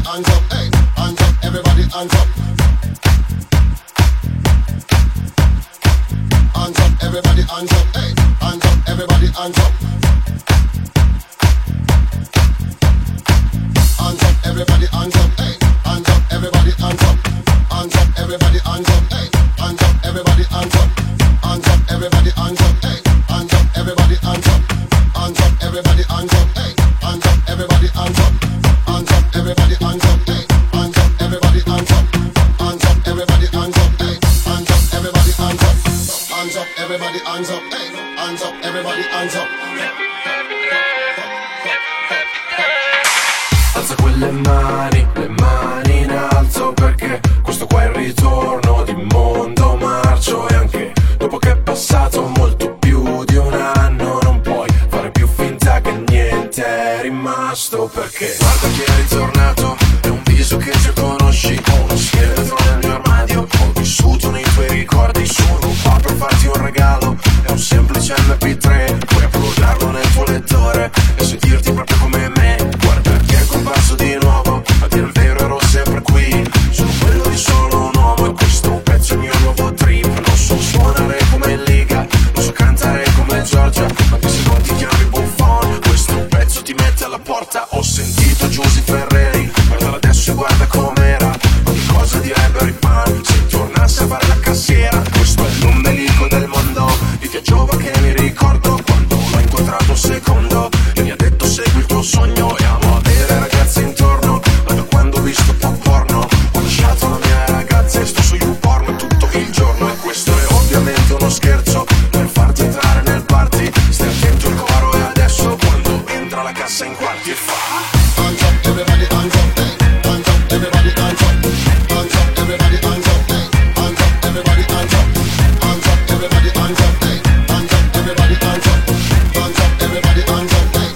hands up, hey, hands up, everybody hands up. Hands up, everybody hands up, hey, hands up, everybody hands up. Hands up, everybody hands up, hey, hands up, everybody hands up. Hands up, everybody hands up, hey, hands up, everybody hands up. Hands up, everybody hands up, hey, hands up, everybody hands up. Hands up, everybody hands up, hey, hands up, everybody hands up. Hands up, everybody hands up, hey, hands up, everybody hands up. Hands up, everybody hands up, hey, hands up, everybody hands up. Hands up, everybody hands up, hey, hands up, everybody hands up. Alza quelle mani, le mani in alto, perché questo qua è il ritorno di Mondo Marcio. E anche dopo che è passato molto più di un anno non puoi fare più finta che niente è rimasto, perché guarda chi è ritornato, è un viso che già conosci, ho uno scheletro nel mio armadio, ho vissuto nei tuoi ricordi, sono qua per farti un regalo, è un semplice MP3, puoi uploadarlo nel tuo lettore e sentirti proprio come me. Guarda chi è comparso di nuovo, a dire il vero ero sempre qui, sono quello di solo un uomo e questo pezzo è il mio nuovo trip. Non so suonare come in Liga, non so cantare come Giorgia, anche se non ti chiami Buffon, questo pezzo ti mette alla porta. Ho sentito Giusy Ferreri, guardala adesso e guarda com'era, ogni cosa direbbero i fan se tornasse a fare la cassiera. Questo è l'ombelico del mondo, di te giova che mi ricordo quando l'ho incontrato un secondo e mi ha detto segui il tuo sogno e amo avere ragazze intorno. Ma da quando ho visto pop porno ho lasciato la mia ragazza e sto su YouPorn tutto il giorno. E questo è ovviamente uno scherzo per farti entrare nel party, stai attento al coro e adesso quando entra la cassa in quarti e fa hands up, everybody hands up, hey, hands up, everybody hands up. Hands up, everybody hands up, hey, hands up, everybody hands up. Hands up, everybody hands up, hey, hands up, everybody hands up. Hands up, everybody hands up, hey.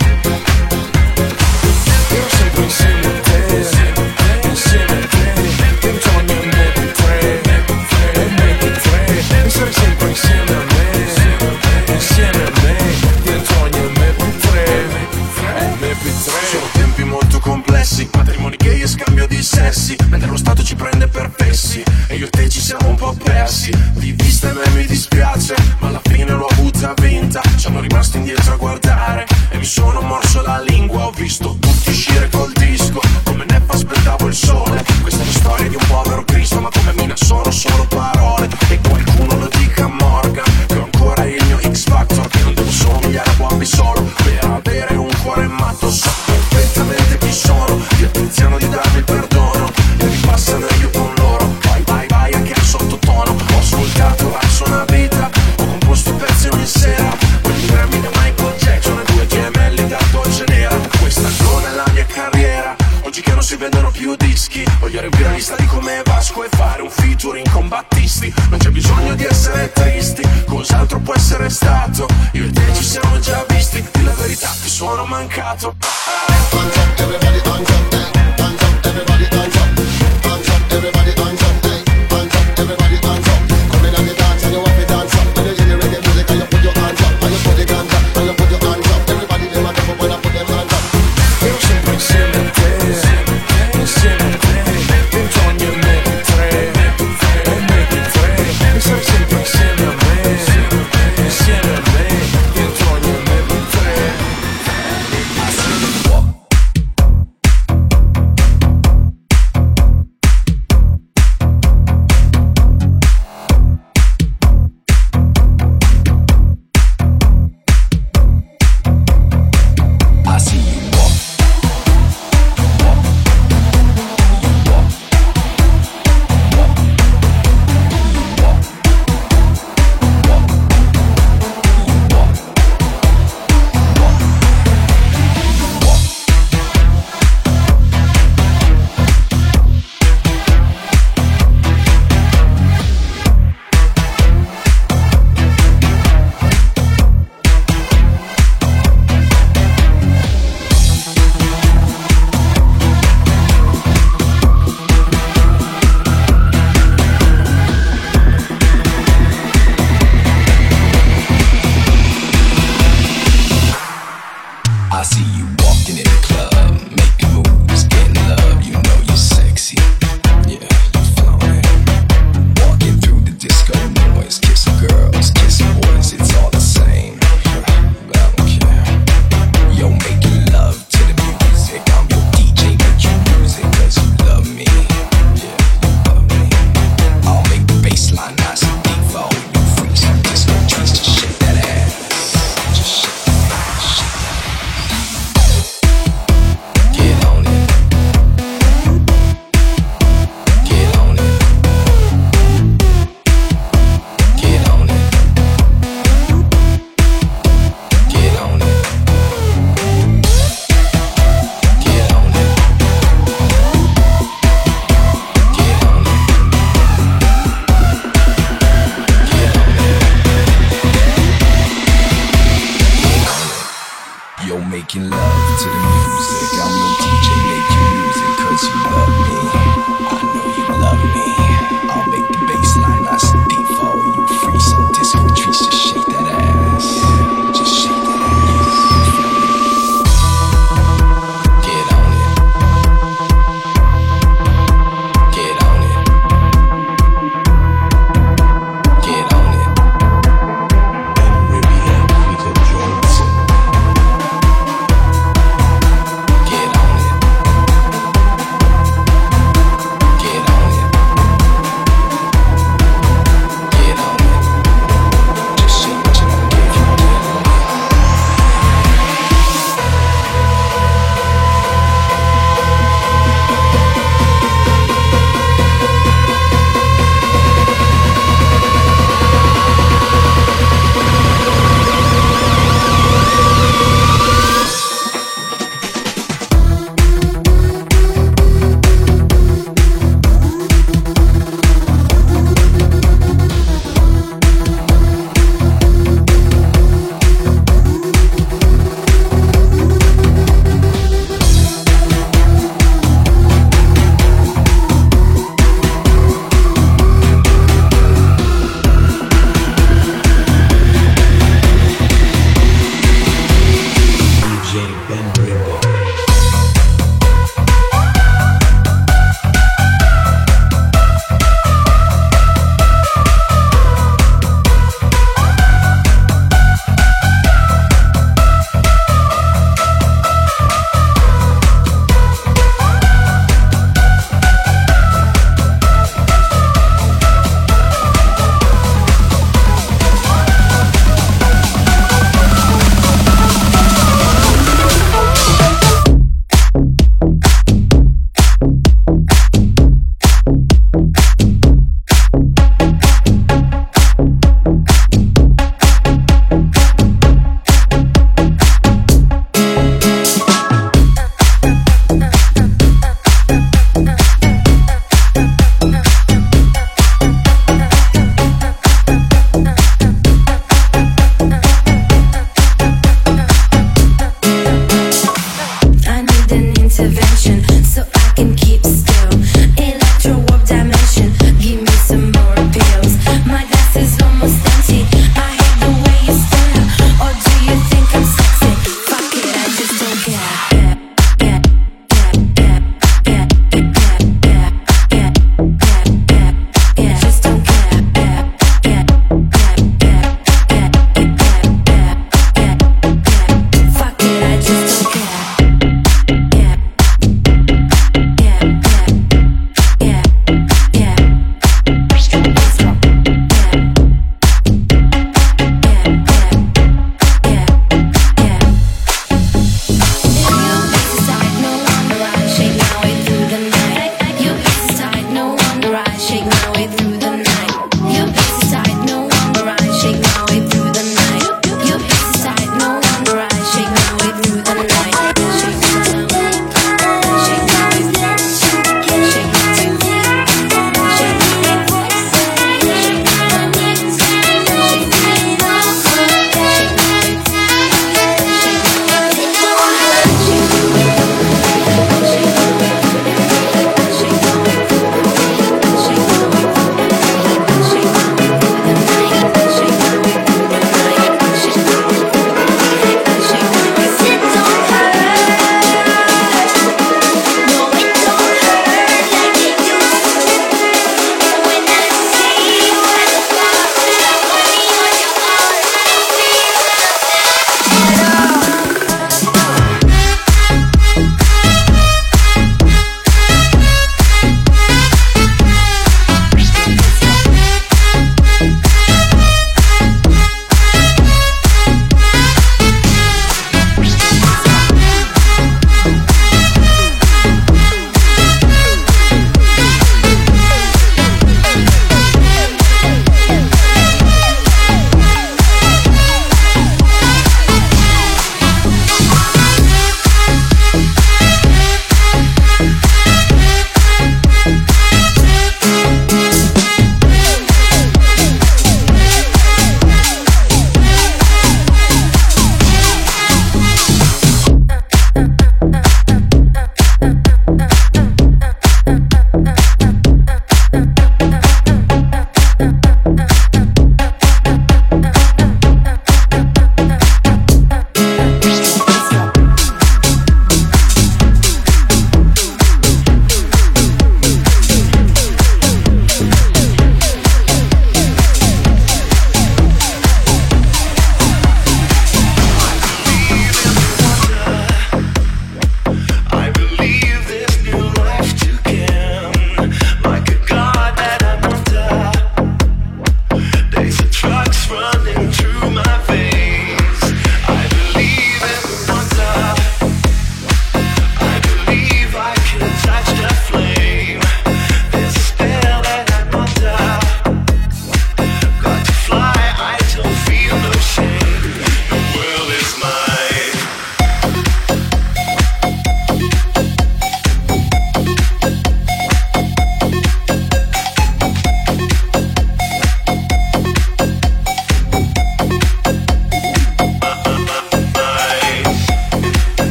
io sempre insieme a te, insieme a te, dentro ogni MP3, MP3, e sarai sempre insieme a me, insieme a me, dentro ogni MP3, MP3. Sono tempi molto complessi, matrimoni gay e scambio di sessi, mentre lo Stato ci prende per fessi e io e te ci siamo un po' persi. Di vista a me mi dispiace, ma alla fine l'ho avuta vinta. Sono rimasto indietro a guardare e mi sono morso la lingua. Ho visto tutti uscire col disco, come neffa aspettavo il sole. Questa è la storia di un povero Cristo, ma come mina sono solo parole. E qualcuno lo dica a Morgan, che ho ancora il mio X Factor, che non devo somigliare a Bobby solo per avere un cuore matto. So perfettamente chi sono, ti attenziano di darmi il perdono e ripassano io con loro. Vai, vai, vai anche al sottotono. Ho ascoltato verso una vita, ho composto pezzi ogni sera, quelli Grammy da Michael Jackson e due gemelli da Dolce Nera. Questa non è la mia carriera, oggi che non si vendono più dischi, voglio riempire la lista di come Vasco e fare un featuring con Battisti. Non c'è bisogno di essere tristi, cos'altro può essere stato, io e te ci siamo già visti, di la verità ti sono mancato. Hands up, everybody hands up, hey, hands up, everybody hands up. Hands up, everybody hands up, hey, hands up, everybody hands up. Come in on the dance and you want to dance up, when you hear the reggae music and you put your hands up, and you put the guns up, and you put your hands up. Everybody them a jump up when I put them hands up. Io sempre insieme a te, insieme a te, dentro ogni MP3, MP3, e sarai sempre insieme a me, insieme a me, dentro ogni MP3.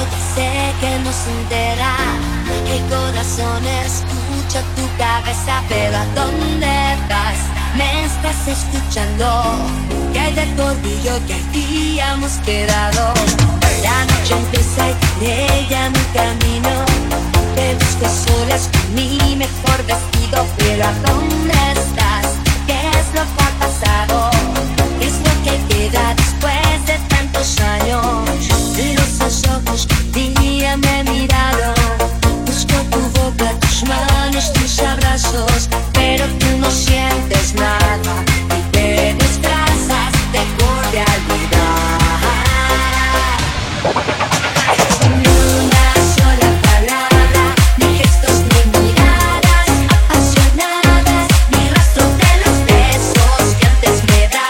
sé que no se entera. El corazón escucha tu cabeza, pero ¿a dónde vas? Me estás escuchando. Que hay de tordillo que habíamos quedado. La noche empieza y con ella mi camino. Te busco solas con mi mejor vestido, pero ¿a dónde estás? ¿Qué es lo que ha pasado? ¿Qué es lo que queda después de tantos años? Y los ojos que un día me miraron. Busco tu boca, tus manos, tus abrazos, pero tú no sientes nada y te disfrazas de olvidar. Una sola palabra, ni gestos ni miradas apasionadas, ni rastro de los besos que antes me dabas.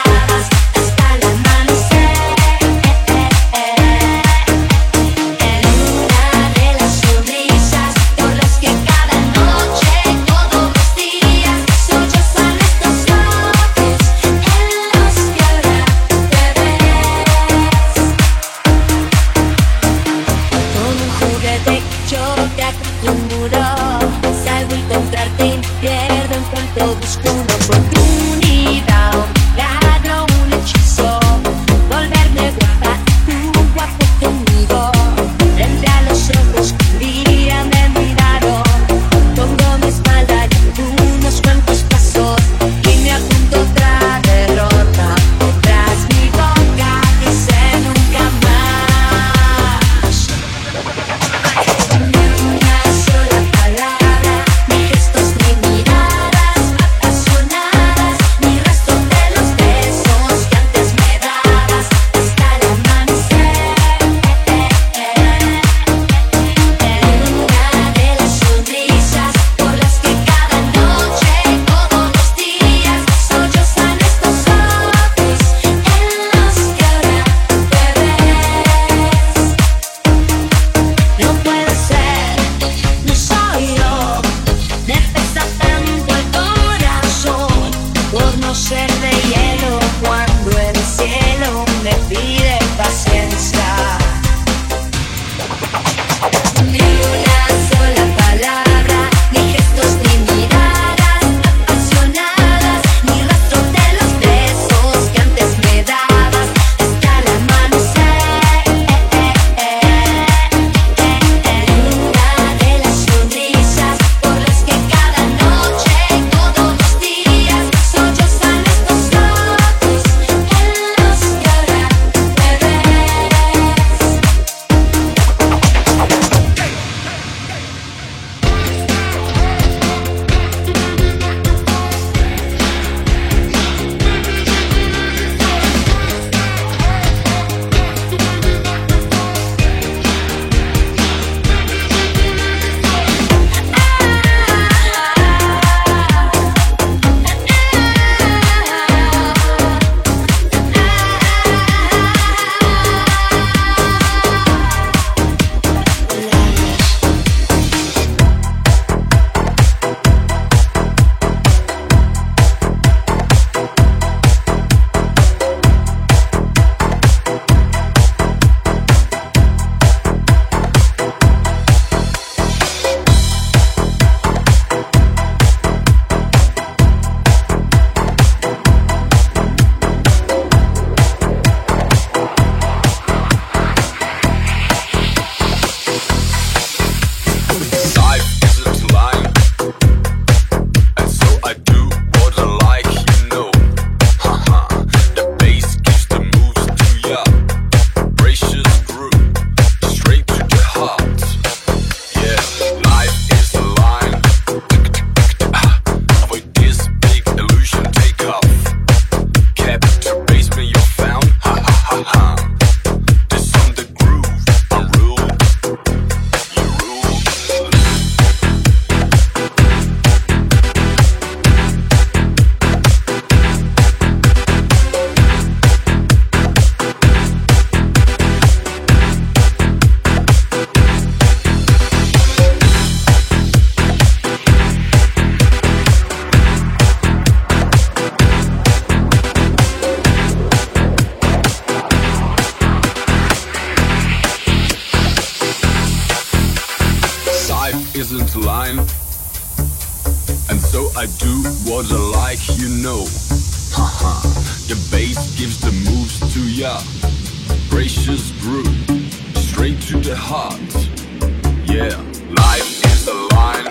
I do what I like, you know. Haha, the bass gives the moves to ya. Gracious groove, straight to the heart. Yeah, life is the line.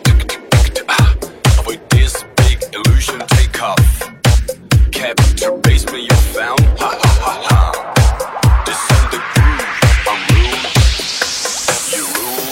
Avoid this big illusion, take off. Capture basement you found. Ha ha ha ha. This is the groove, I'm rule. You rule.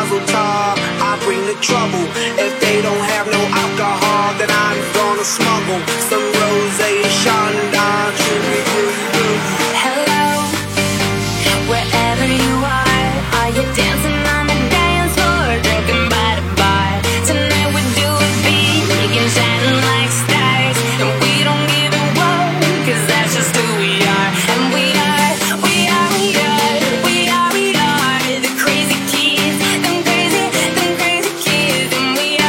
mazel tov, I bring the trouble. If they don't have no alcohol, then I'm gonna smuggle some rosé and Chandon. Hello, wherever you are you dancing on the dance floor, drinking by the bar? Tonight we do it big and shining like stars, and we don't give a whoa, 'cause that's just who we are. And we are the crazy kids, them crazy kids, and we are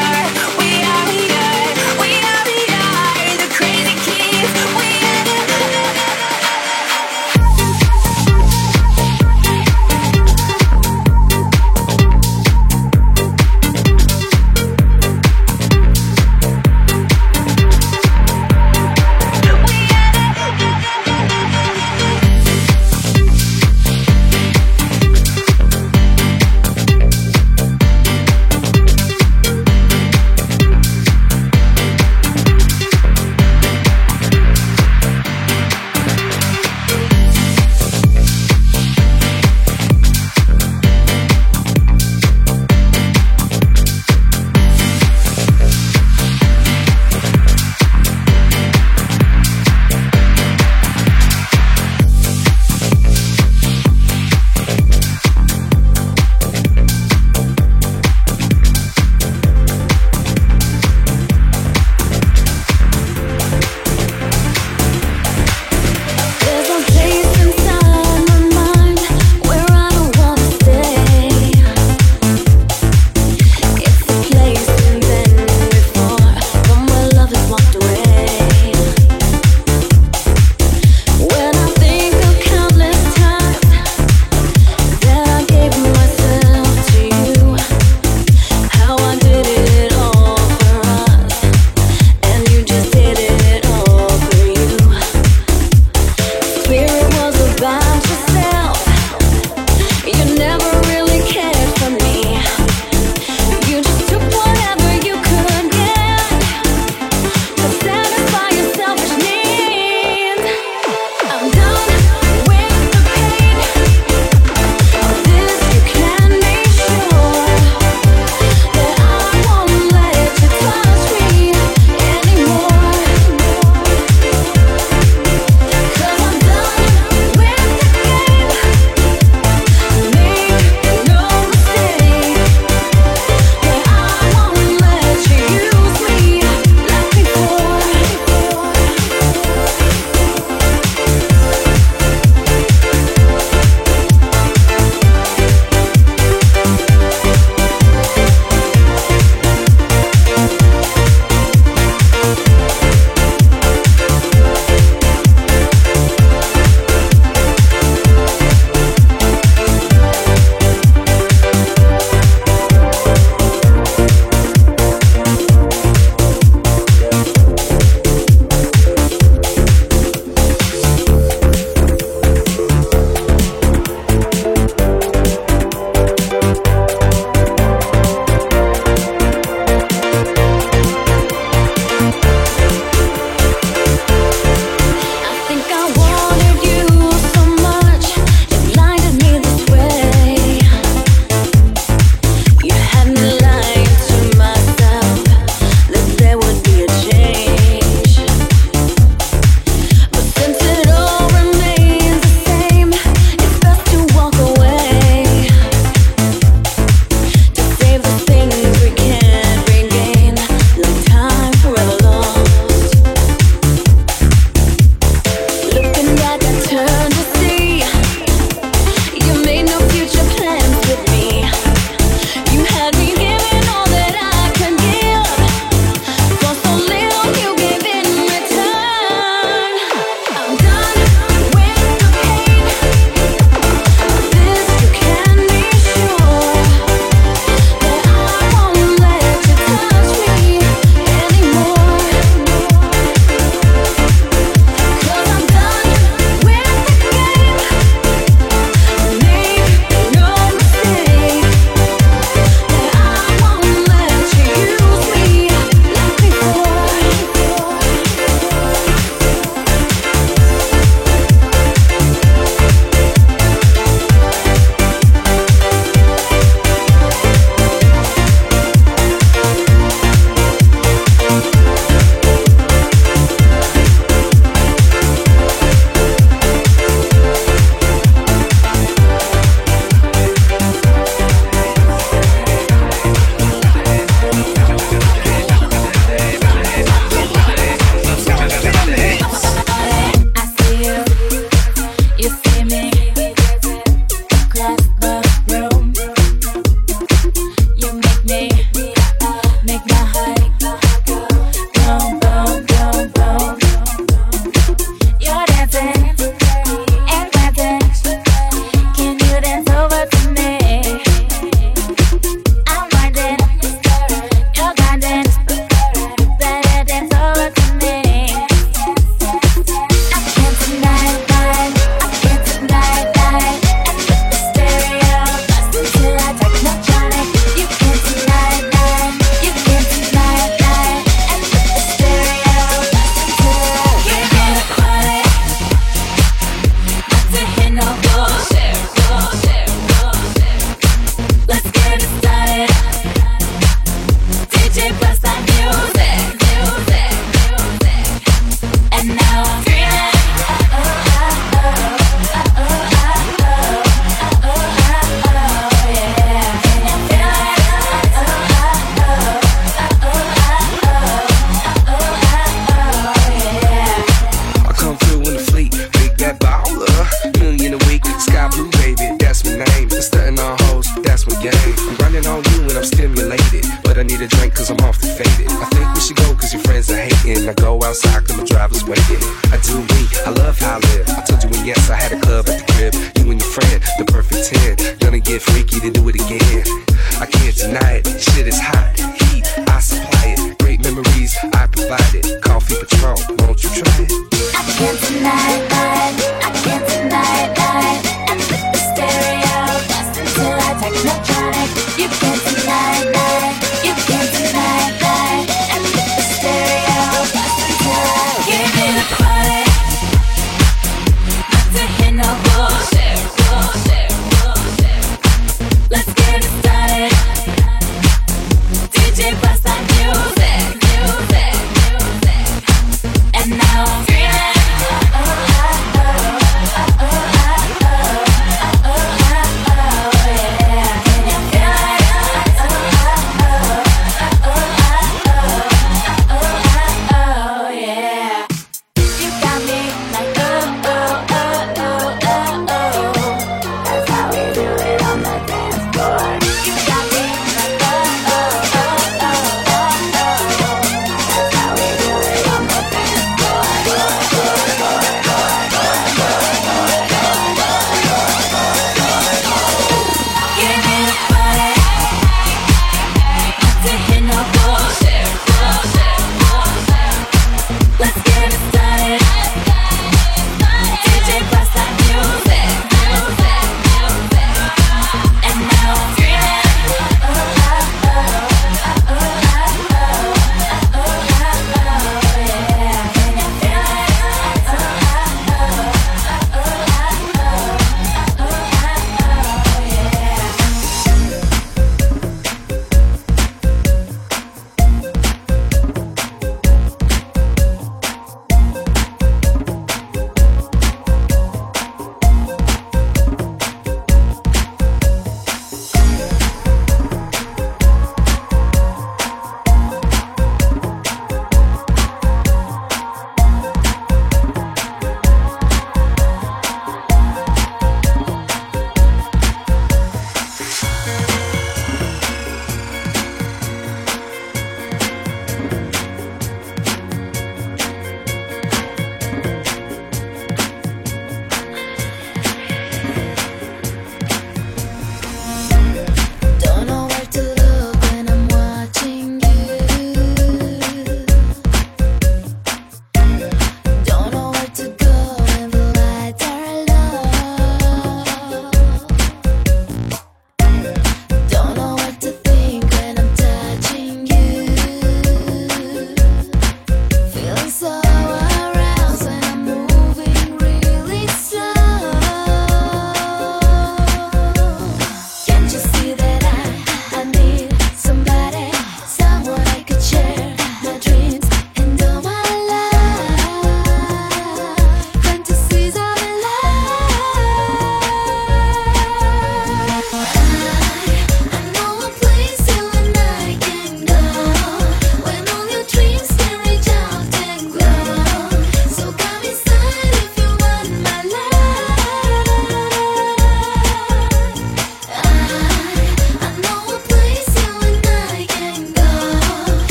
can't deny it, I can't deny it, and flip the stereo, blast into our technotronic. You can't